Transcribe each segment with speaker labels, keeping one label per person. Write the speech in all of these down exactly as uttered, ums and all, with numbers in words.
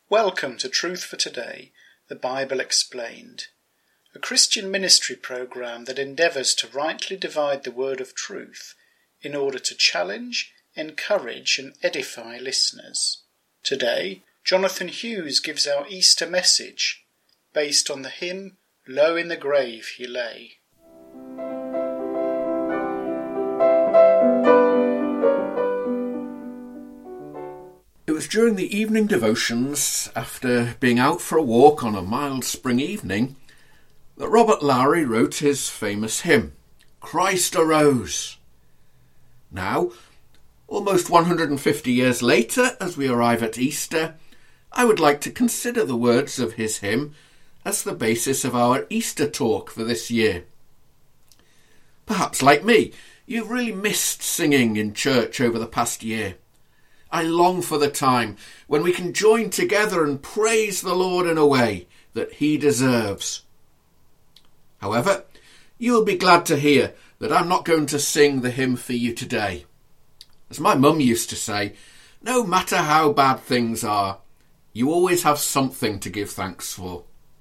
Speaker 1: Welcome to Truth for Today, the Bible Explained, a Christian ministry program that endeavours to rightly divide the word of truth in order to challenge, encourage and edify listeners. Today, Jonathan Hughes gives our Easter message based on the hymn, Low in the Grave He Lay.
Speaker 2: It was during the evening devotions, after being out for a walk on a mild spring evening, that Robert Lowry wrote his famous hymn, Christ Arose. Now, almost one hundred fifty years later, as we arrive at Easter, I would like to consider the words of his hymn as the basis of our Easter talk for this year. Perhaps, like me, you've really missed singing in church over the past year. I long for the time when we can join together and praise the Lord in a way that he deserves. However, you will be glad to hear that I'm not going to sing the hymn for you today. As my mum used to say, no matter how bad things are, you always have something to give thanks for.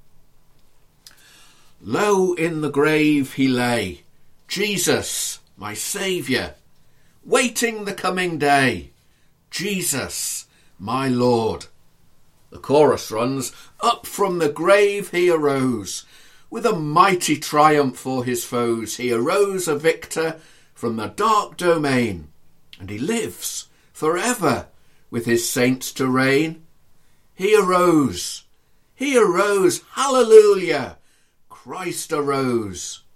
Speaker 2: Low in the grave he lay, Jesus, my Saviour, waiting the coming day. Jesus, my Lord. The chorus runs, up from the grave he arose, with a mighty triumph for his foes. He arose a victor from the dark domain, and he lives forever with his saints to reign. He arose, he arose, hallelujah, Christ arose.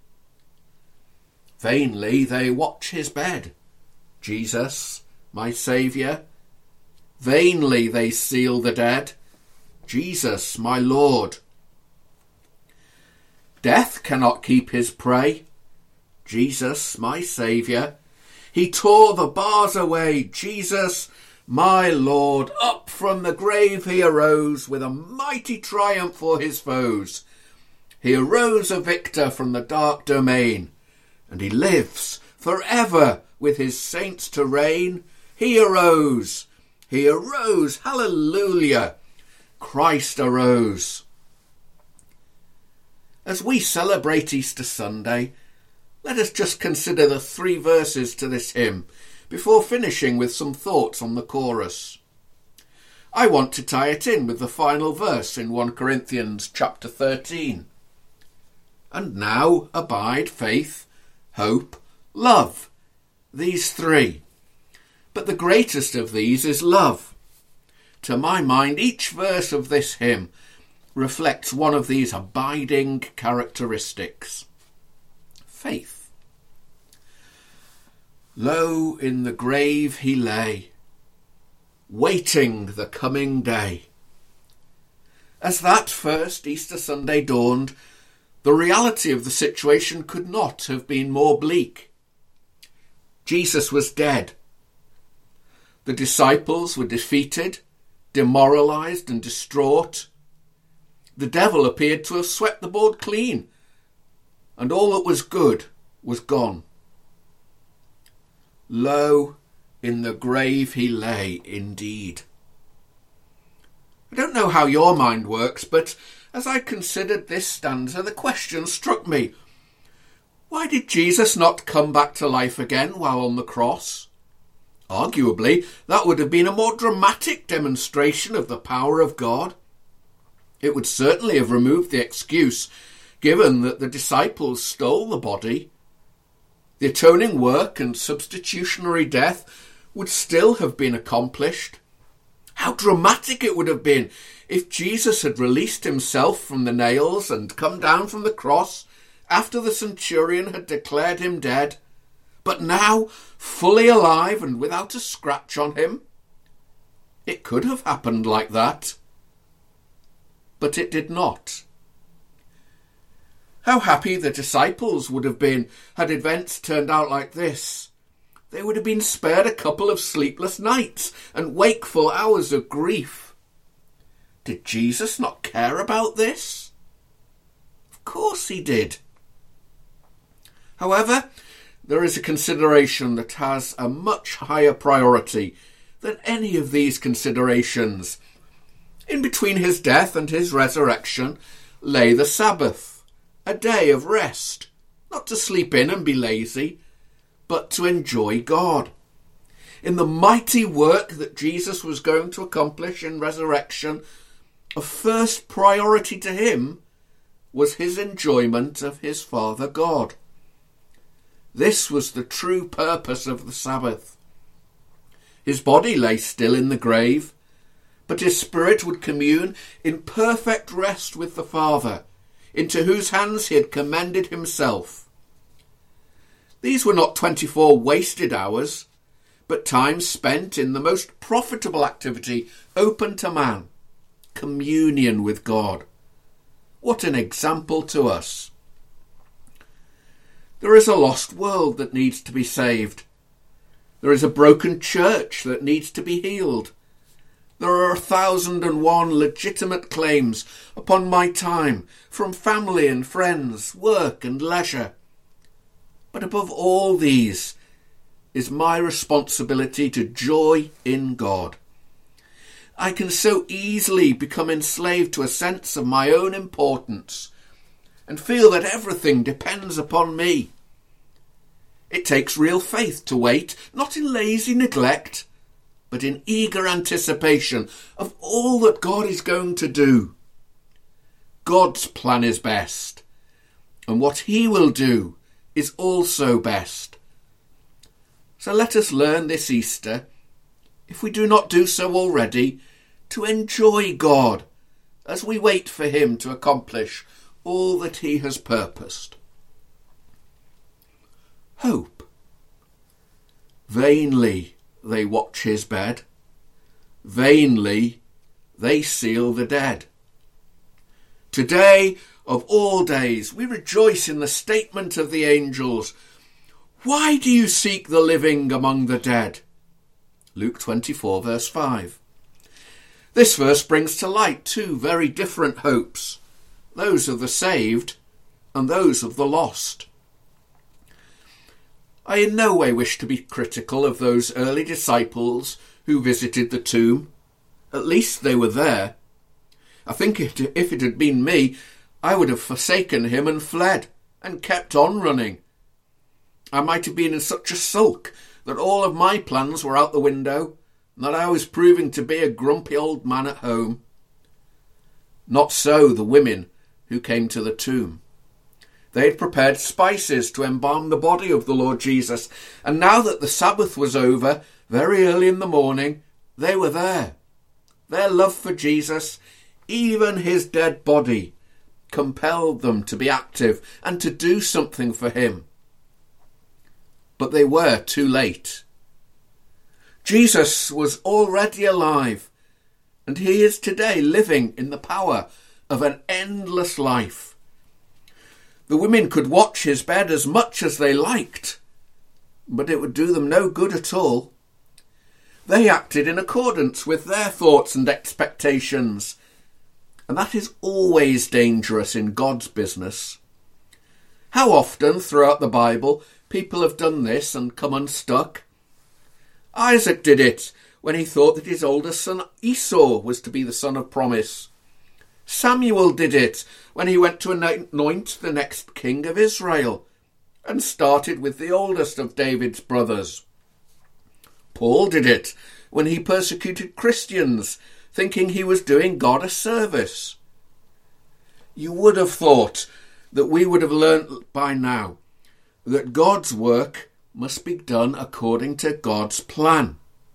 Speaker 2: Vainly they watch his bed, Jesus, my Saviour. Vainly they seal the dead, Jesus, my Lord. Death cannot keep his prey, Jesus, my Saviour. He tore the bars away, Jesus, my Lord. Up from the grave he arose, with a mighty triumph for his foes. He arose a victor from the dark domain, and he lives forever with his saints to reign. He arose, he arose, hallelujah, Christ arose. As we celebrate Easter Sunday, let us just consider the three verses to this hymn before finishing with some thoughts on the chorus. I want to tie it in with the final verse in First Corinthians chapter thirteen. And now abide faith, hope, love, these three. But the greatest of these is love. To my mind, each verse of this hymn reflects one of these abiding characteristics. Faith. Low in the grave he lay, waiting the coming day. As that first Easter Sunday dawned, the reality of the situation could not have been more bleak. Jesus was dead. The disciples were defeated, demoralised and distraught. The devil appeared to have swept the board clean, and all that was good was gone. Low in the grave he lay indeed. I don't know how your mind works, but as I considered this stanza, the question struck me. Why did Jesus not come back to life again while on the cross? Arguably, that would have been a more dramatic demonstration of the power of God. It would certainly have removed the excuse, given that the disciples stole the body. The atoning work and substitutionary death would still have been accomplished. How dramatic it would have been if Jesus had released himself from the nails and come down from the cross after the centurion had declared him dead, but now fully alive and without a scratch on him. It could have happened like that, but it did not. How happy the disciples would have been had events turned out like this. They would have been spared a couple of sleepless nights and wakeful hours of grief. Did Jesus not care about this? Of course he did. However, there is a consideration that has a much higher priority than any of these considerations. In between his death and his resurrection lay the Sabbath, a day of rest, not to sleep in and be lazy, but to enjoy God. In the mighty work that Jesus was going to accomplish in resurrection, of first priority to him was his enjoyment of his Father God. This was the true purpose of the Sabbath. His body lay still in the grave, but his spirit would commune in perfect rest with the Father, into whose hands he had commended himself. These were not twenty-four wasted hours, but time spent in the most profitable activity open to man, communion with God. What an example to us! There is a lost world that needs to be saved. There is a broken church that needs to be healed. There are a thousand and one legitimate claims upon my time from family and friends, work and leisure. But above all these is my responsibility to joy in God. I can so easily become enslaved to a sense of my own importance and feel that everything depends upon me. It takes real faith to wait, not in lazy neglect, but in eager anticipation of all that God is going to do. God's plan is best, and what he will do is also best. So let us learn this Easter, if we do not do so already, to enjoy God as we wait for him to accomplish all that he has purposed. Hope. Vainly they watch his bed. Vainly they seal the dead. Today, of all days, we rejoice in the statement of the angels. Why do you seek the living among the dead? Luke twenty-four, verse five. This verse brings to light two very different hopes, those of the saved and those of the lost. I in no way wish to be critical of those early disciples who visited the tomb. At least they were there. I think if it had been me, I would have forsaken him and fled, and kept on running. I might have been in such a sulk that all of my plans were out the window, and that I was proving to be a grumpy old man at home. Not so the women who came to the tomb. They had prepared spices to embalm the body of the Lord Jesus, and now that the Sabbath was over, very early in the morning, they were there. Their love for Jesus, even his dead body, compelled them to be active and to do something for him. But they were too late. Jesus was already alive, and he is today living in the power of an endless life. The women could watch his bed as much as they liked, but it would do them no good at all. They acted in accordance with their thoughts and expectations, and that is always dangerous in God's business. How often throughout the Bible people have done this and come unstuck? Isaac did it when he thought that his oldest son Esau was to be the son of promise. Samuel did it when he went to anoint the next king of Israel and started with the oldest of David's brothers. Paul did it when he persecuted Christians, thinking he was doing God a service. You would have thought that we would have learnt by now that God's work must be done according to God's plan.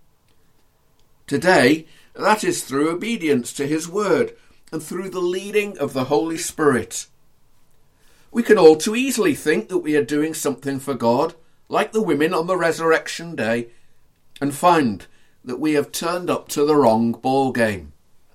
Speaker 2: Today, that is through obedience to his word and through the leading of the Holy Spirit. We can all too easily think that we are doing something for God, like the women on the resurrection day, and find that we have turned up to the wrong ball game.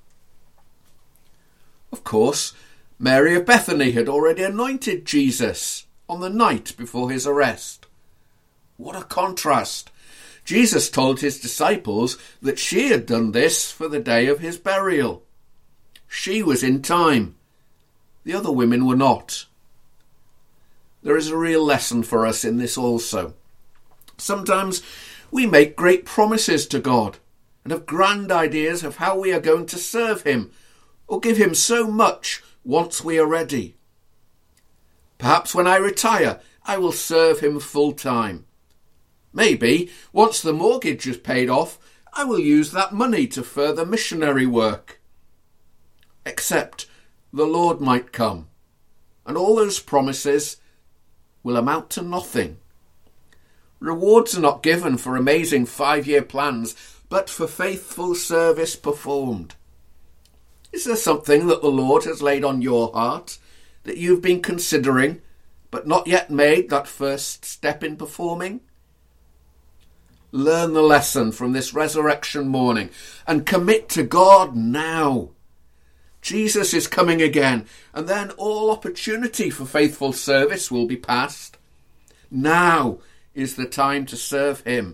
Speaker 2: Of course, Mary of Bethany had already anointed Jesus on the night before his arrest. What a contrast! Jesus told his disciples that she had done this for the day of his burial. She was in time. The other women were not. There is a real lesson for us in this also. Sometimes we make great promises to God, and have grand ideas of how we are going to serve him or give him so much once we are ready. Perhaps when I retire, I will serve him full time. Maybe, once the mortgage is paid off, I will use that money to further missionary work. Except the Lord might come, and all those promises will amount to nothing. Rewards are not given for amazing five-year plans, but for faithful service performed. Is there something that the Lord has laid on your heart that you've been considering, but not yet made that first step in performing? Learn the lesson from this resurrection morning and commit to God now. Jesus is coming again, and then all opportunity for faithful service will be past. Now is the time to serve him.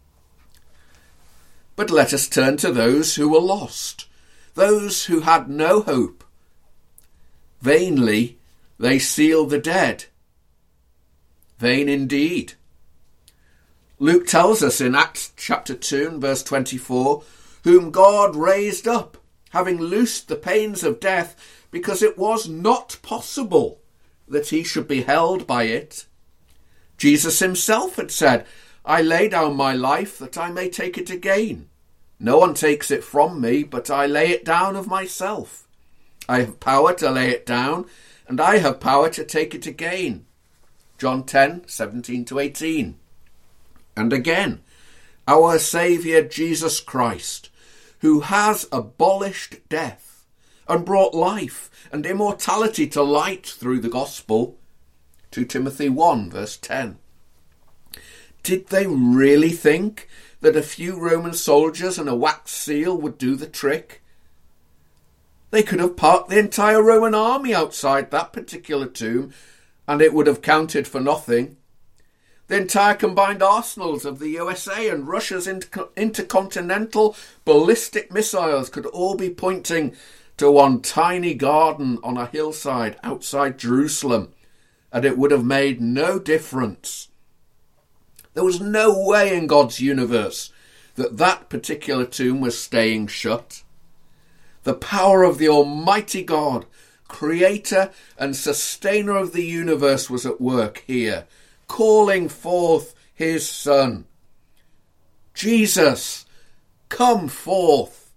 Speaker 2: But let us turn to those who were lost, those who had no hope. Vainly they seal the dead. Vain indeed. Luke tells us in Acts chapter two and verse twenty-four, whom God raised up, having loosed the pains of death, because it was not possible that he should be held by it. Jesus himself had said, I lay down my life that I may take it again. No one takes it from me, but I lay it down of myself. I have power to lay it down, and I have power to take it again. John ten, seventeen to eighteen. And again, our Saviour Jesus Christ, who has abolished death and brought life and immortality to light through the gospel. Second Timothy one, verse ten. Did they really think that a few Roman soldiers and a wax seal would do the trick? They could have parked the entire Roman army outside that particular tomb, and it would have counted for nothing. The entire combined arsenals of the U S A and Russia's inter- intercontinental ballistic missiles could all be pointing to one tiny garden on a hillside outside Jerusalem, and it would have made no difference. There was no way in God's universe that that particular tomb was staying shut. The power of the Almighty God, creator and sustainer of the universe, was at work here, calling forth his Son. Jesus, come forth.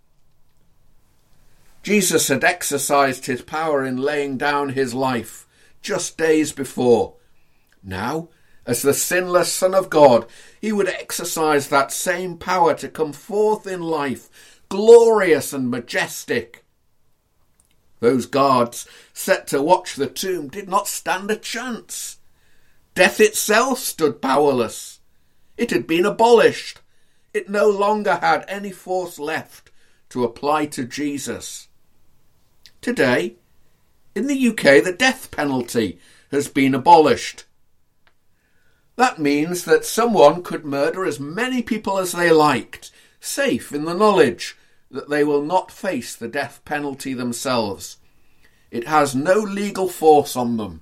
Speaker 2: Jesus had exercised his power in laying down his life just days before. Now, as the sinless Son of God, he would exercise that same power to come forth in life, glorious and majestic. Those guards set to watch the tomb did not stand a chance. Death itself stood powerless. It had been abolished. It no longer had any force left to apply to Jesus. Today, in the U K, the death penalty has been abolished. That means that someone could murder as many people as they liked, safe in the knowledge that they will not face the death penalty themselves. It has no legal force on them.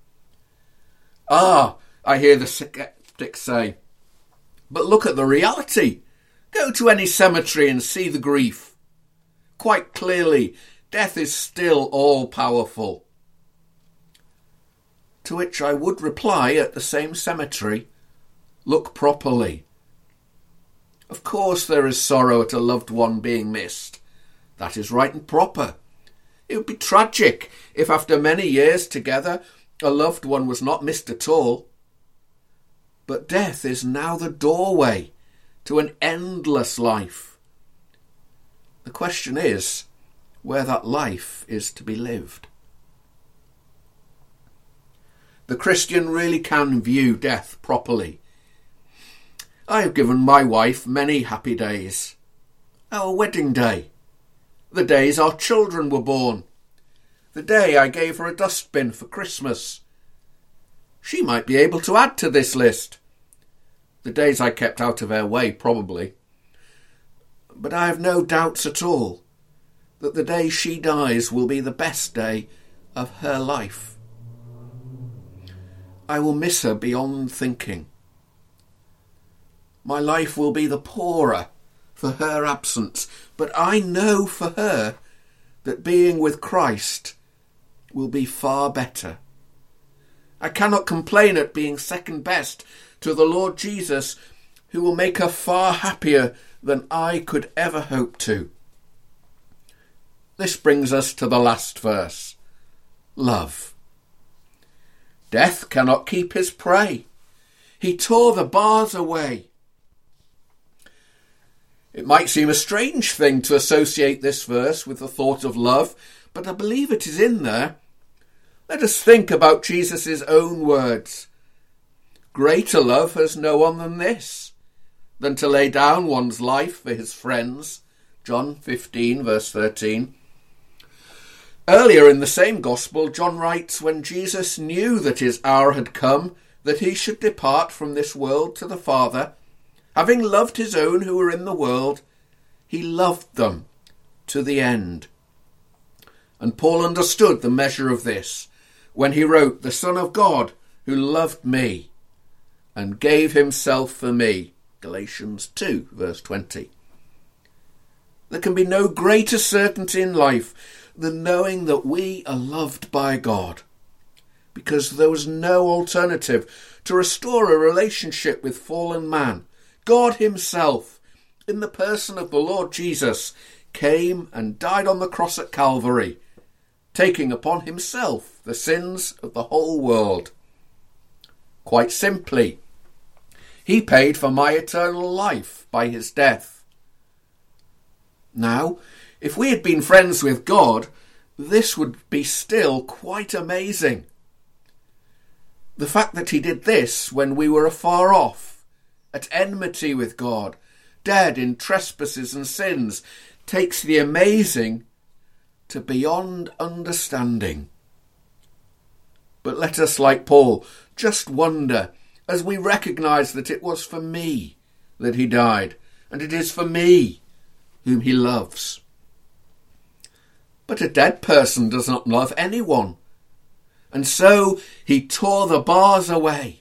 Speaker 2: Ah, I hear the skeptics say, but look at the reality. Go to any cemetery and see the grief. Quite clearly, death is still all-powerful. To which I would reply at the same cemetery, look properly. Of course there is sorrow at a loved one being missed. That is right and proper. It would be tragic if after many years together a loved one was not missed at all. But death is now the doorway to an endless life. The question is where that life is to be lived. The Christian really can view death properly. I have given my wife many happy days. Our wedding day. The days our children were born. The day I gave her a dustbin for Christmas. She might be able to add to this list. The days I kept out of her way, probably. But I have no doubts at all that the day she dies will be the best day of her life. I will miss her beyond thinking. My life will be the poorer for her absence, but I know for her that being with Christ will be far better. I cannot complain at being second best to the Lord Jesus, who will make her far happier than I could ever hope to. This brings us to the last verse. Love. Death cannot keep his prey. He tore the bars away. It might seem a strange thing to associate this verse with the thought of love, but I believe it is in there. Let us think about Jesus' own words. Greater love has no one than this, than to lay down one's life for his friends. John fifteen, verse thirteen. Earlier in the same gospel, John writes, when Jesus knew that his hour had come, that he should depart from this world to the Father, having loved his own who were in the world, he loved them to the end. And Paul understood the measure of this when he wrote, the Son of God who loved me and gave himself for me. Galatians two, verse twenty. There can be no greater certainty in life than knowing that we are loved by God, because there was no alternative to restore a relationship with fallen man. God himself, in the person of the Lord Jesus, came and died on the cross at Calvary, taking upon himself the sins of the whole world. Quite simply, he paid for my eternal life by his death. Now, if we had been friends with God, this would be still quite amazing. The fact that he did this when we were afar off, at enmity with God, dead in trespasses and sins, takes the amazing to beyond understanding. But let us, like Paul, just wonder as we recognise that it was for me that he died, and it is for me whom he loves. But a dead person does not love anyone, and so he tore the bars away.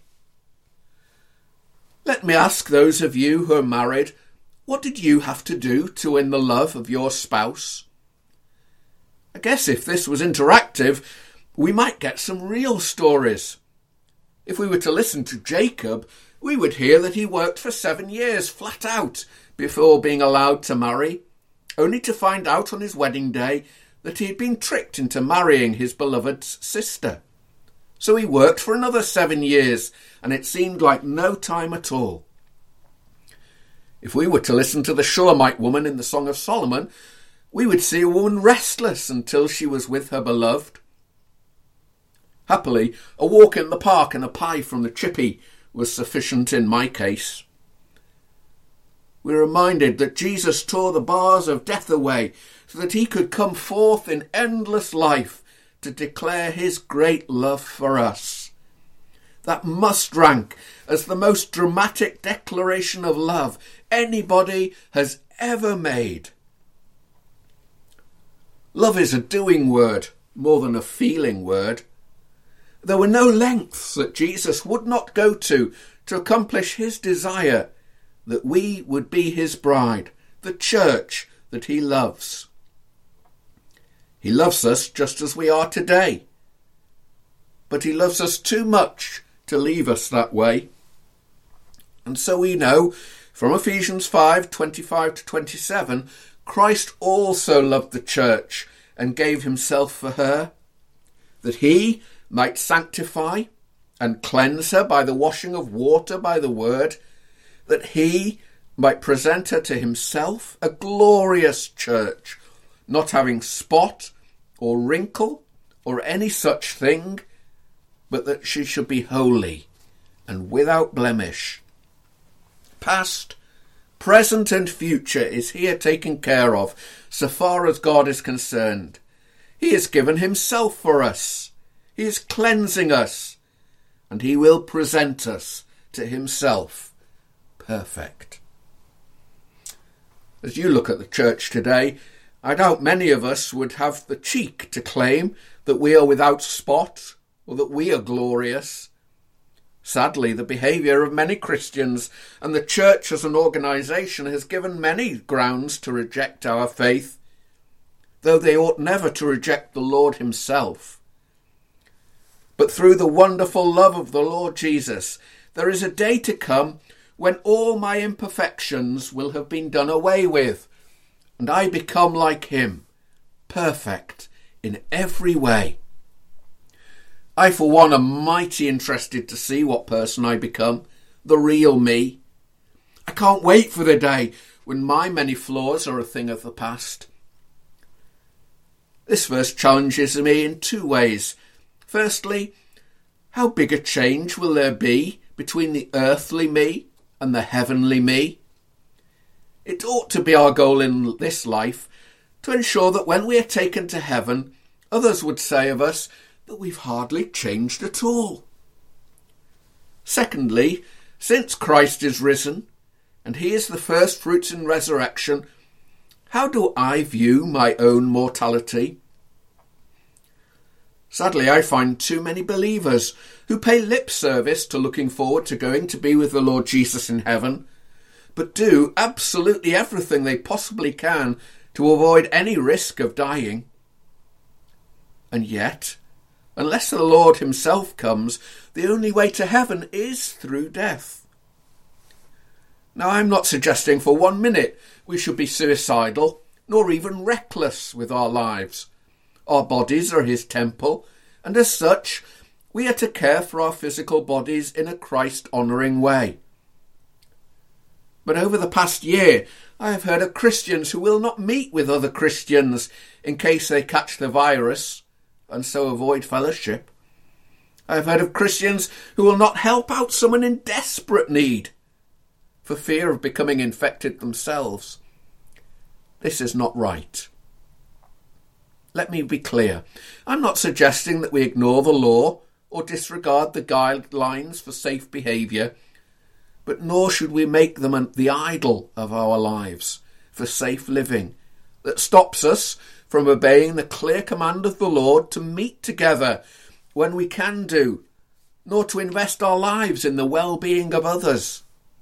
Speaker 2: Let me ask those of you who are married, what did you have to do to win the love of your spouse? I guess if this was interactive, we might get some real stories. If we were to listen to Jacob, we would hear that he worked for seven years flat out before being allowed to marry, only to find out on his wedding day that he had been tricked into marrying his beloved's sister. So he worked for another seven years, and it seemed like no time at all. If we were to listen to the Shulamite woman in the Song of Solomon, we would see a woman restless until she was with her beloved. Happily, a walk in the park and a pie from the chippy was sufficient in my case. We're reminded that Jesus tore the bars of death away so that he could come forth in endless life to declare his great love for us. That must rank as the most dramatic declaration of love anybody has ever made. Love is a doing word more than a feeling word. There were no lengths that Jesus would not go to to accomplish his desire that we would be his bride, the church that he loves. He loves us just as we are today, but he loves us too much to leave us that way. And so we know from Ephesians five, twenty-five to twenty-seven, Christ also loved the church and gave himself for her, that he might sanctify and cleanse her by the washing of water by the word, that he might present her to himself a glorious church, not having spot or wrinkle or any such thing, but that she should be holy and without blemish. Past, present and future is here taken care of, so far as God is concerned. He has given himself for us. He is cleansing us, and he will present us to himself perfect. As you look at the church today, I doubt many of us would have the cheek to claim that we are without spot or that we are glorious. Sadly, the behaviour of many Christians and the church as an organisation has given many grounds to reject our faith, though they ought never to reject the Lord himself. But through the wonderful love of the Lord Jesus, there is a day to come when all my imperfections will have been done away with, and I become like him, perfect in every way. I, for one, am mighty interested to see what person I become, the real me. I can't wait for the day when my many flaws are a thing of the past. This verse challenges me in two ways. Firstly, how big a change will there be between the earthly me and the heavenly me? It ought to be our goal in this life to ensure that when we are taken to heaven, others would say of us that we've hardly changed at all. Secondly, since Christ is risen, and he is the first fruits in resurrection, how do I view my own mortality? Sadly, I find too many believers who pay lip service to looking forward to going to be with the Lord Jesus in heaven, but do absolutely everything they possibly can to avoid any risk of dying. And yet, unless the Lord himself comes, the only way to heaven is through death. Now, I'm not suggesting for one minute we should be suicidal, nor even reckless with our lives. Our bodies are his temple, and as such, we are to care for our physical bodies in a Christ-honouring way. But over the past year, I have heard of Christians who will not meet with other Christians in case they catch the virus, and so avoid fellowship. I have heard of Christians who will not help out someone in desperate need for fear of becoming infected themselves. This is not right. Let me be clear. I'm not suggesting that we ignore the law or disregard the guidelines for safe behaviour, but nor should we make them the idol of our lives for safe living that stops us from obeying the clear command of the Lord to meet together when we can do, nor to invest our lives in the well-being of others.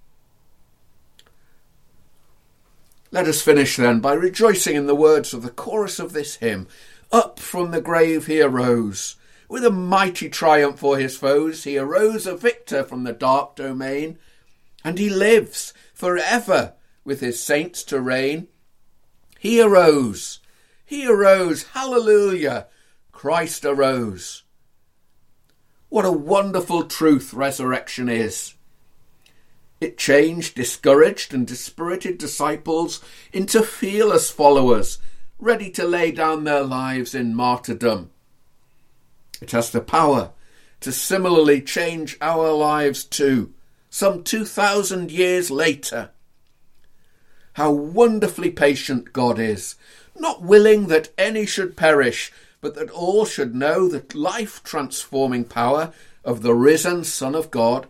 Speaker 2: Let us finish then by rejoicing in the words of the chorus of this hymn. Up from the grave he arose. With a mighty triumph for his foes, he arose a victor from the dark domain, and he lives for ever with his saints to reign. He arose. He arose. Hallelujah. Christ arose. What a wonderful truth resurrection is. It changed discouraged and dispirited disciples into fearless followers, ready to lay down their lives in martyrdom. It has the power to similarly change our lives too, some two thousand years later. How wonderfully patient God is, not willing that any should perish, but that all should know the life-transforming power of the risen Son of God.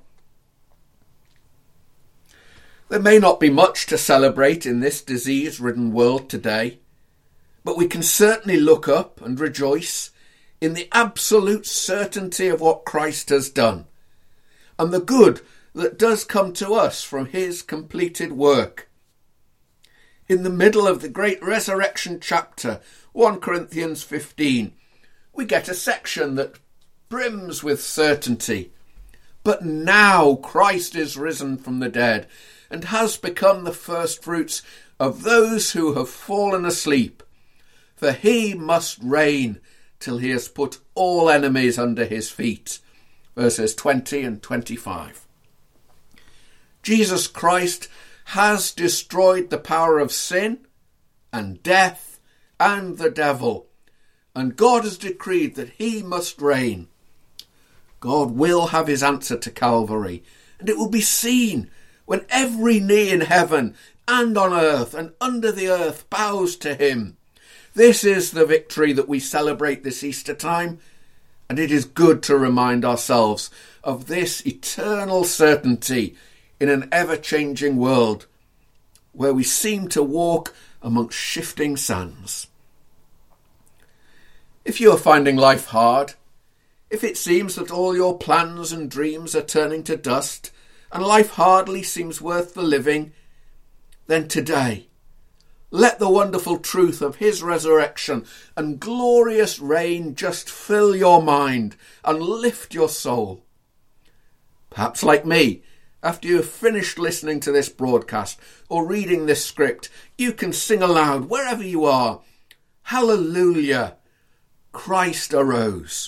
Speaker 2: There may not be much to celebrate in this disease-ridden world today, but we can certainly look up and rejoice in the absolute certainty of what Christ has done, and the good that does come to us from his completed work. In the middle of the great resurrection chapter, First Corinthians fifteen, we get a section that brims with certainty. But now Christ is risen from the dead and has become the firstfruits of those who have fallen asleep. For he must reign till he has put all enemies under his feet. Verses twenty and twenty-five. Jesus Christ has destroyed the power of sin and death and the devil, and God has decreed that he must reign. God will have his answer to Calvary, and it will be seen when every knee in heaven and on earth and under the earth bows to him. This is the victory that we celebrate this Easter time, and it is good to remind ourselves of this eternal certainty in an ever-changing world where we seem to walk amongst shifting sands. If you are finding life hard, if it seems that all your plans and dreams are turning to dust, and life hardly seems worth the living, then today, let the wonderful truth of his resurrection and glorious reign just fill your mind and lift your soul. Perhaps like me, after you have finished listening to this broadcast or reading this script, you can sing aloud wherever you are, Hallelujah, Christ arose.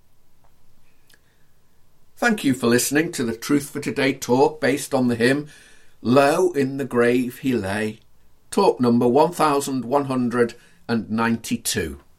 Speaker 2: Thank you for listening to the Truth for Today talk based on the hymn, Low in the Grave He Lay, talk number one thousand one hundred ninety-two.